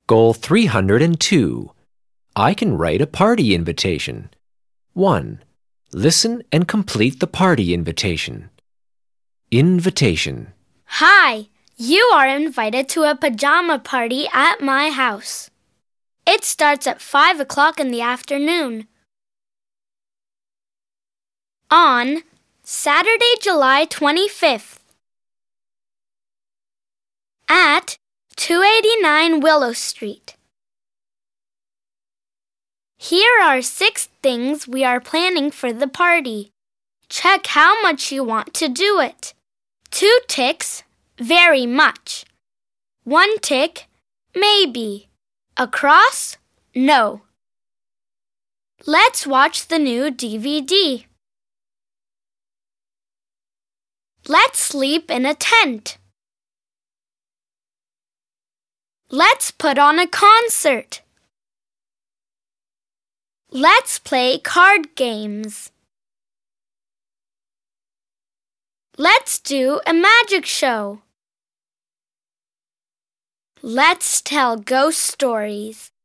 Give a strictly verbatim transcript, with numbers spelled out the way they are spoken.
Goal three hundred two. I can write a party invitation. one. Listen and complete the party invitation. Invitation. Hi, you are invited to a pajama party at my house. It starts at five o'clock in the afternoon. On Saturday, July twenty-fifth. At two eighty-nine Willow Street. Here are six things we are planning for the party. Check how much you want to do it. Two ticks, very much. One tick, maybe. A cross, no. Let's watch the new D V D. Let's sleep in a tent. Let's put on a concert. Let's play card games. Let's do a magic show. Let's tell ghost stories.